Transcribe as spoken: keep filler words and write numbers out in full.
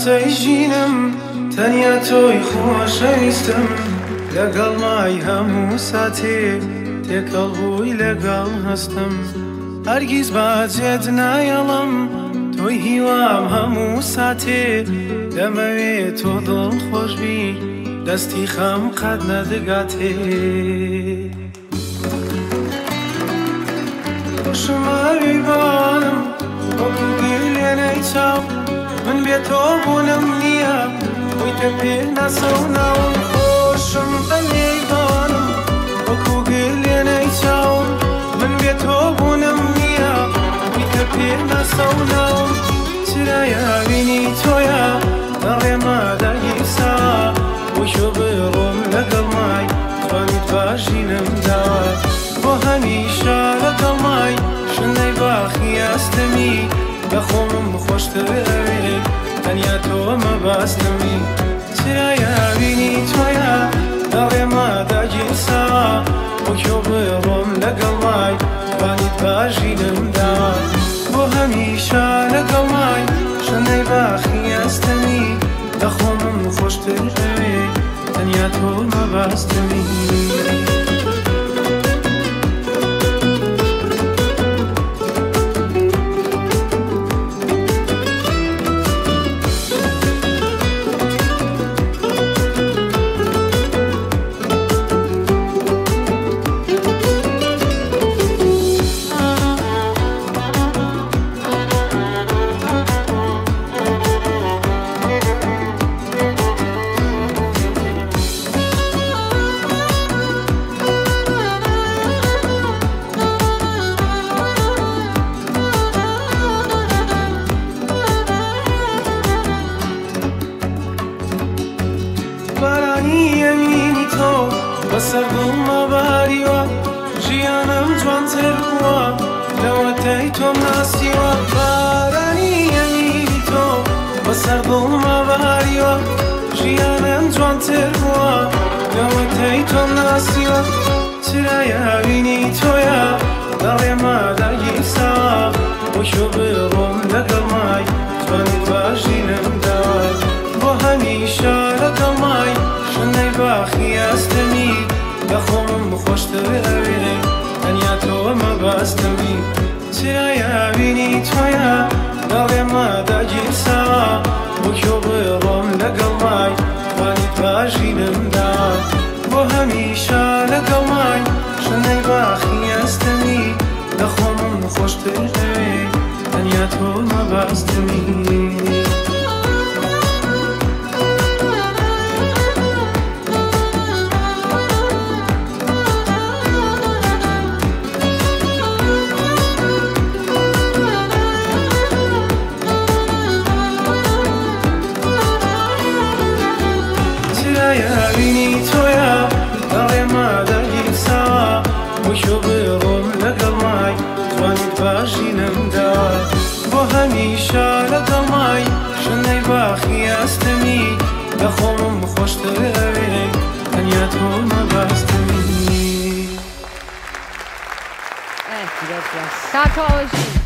قسەی ژینم تەنیا تۆی خۆشەویستم لەگەڵ مای هەموو ساتێ تێکەڵ بووی لەگەڵ هەستم هەرگیز باجێت نایەڵم تۆی هیوام هەموو ساتێ دەمەوێت تۆ دڵخۆشبی دەستی خەم قەت نەدەگاتێ خۆشمەوی بانم وەکو گلێنەی چاو من بێ تۆ بوونم نییە بوویتە پێ نەسەو ناوم خۆشم بەلێی بانم وەکو گلێنەی چاو من بێ تۆ بوونم نییە بوویتە پێ نەسەو ناوم چرایە بینی تۆیە دەڕێمە دەگیرسا بۆشۆ بڕۆم لەگەڵ مای توانیت باشینم داوە بۆ هەمیشە لەگەڵ مای شنەی باخی ئەستەمی بەخۆمم خۆشتر ئەوێ تەنیا تۆمە باستەمی چرایە بینی تۆیە دەڕێمە دەگیرسا بۆشۆ بڕۆم لەگەڵ مای توانیت باشینم داوە بۆ هەمیشە لەگەڵ مای شنەی باخی ئەستەمی بەخۆمم خۆشتر ئەوێ تەنیا تۆمە باستەمی بەسەر دڵمە باریوە ژیانم جوانتر بووە لەوەتەی تۆم ناسیوە بارانی ئەمینی تۆ بەسەر دڵمە باریوە ژیانم جوانتر بووە لەوەتەی تۆم ناسیوە چرایە بینی تۆیە دەڕێمە دەگیرسا بۆشۆ بڕۆم لەگەڵ مای توانیت باشینم داوە بۆ هەمیشە لەگەڵ مای شنەی باخی ئەستەمی بەخۆمم خۆشتر ئەوێ تەنیا تۆمە باستەمی چرایە بینی تۆیە دەڕێمە دەگیرسا بۆشۆ بڕۆم لەگەڵ مای توانیت باشینم داوە بۆ هەمیشە لەگەڵ مای شنەی باخی ئەستەمی بەخۆمم خۆشتر ئەوێ تەنیا تۆمە باستەمی بینی تۆیە دەڕێمە دەگیرسا بۆشۆ بڕۆم لەگەڵ مای توانیت باشینم داوە بۆ هەمیشە لەگەڵ مای شنەی باخی ئەستەمی بەخۆمم خۆشتر ئەوێ تەنیا تۆمە باستەمی Tatuagem.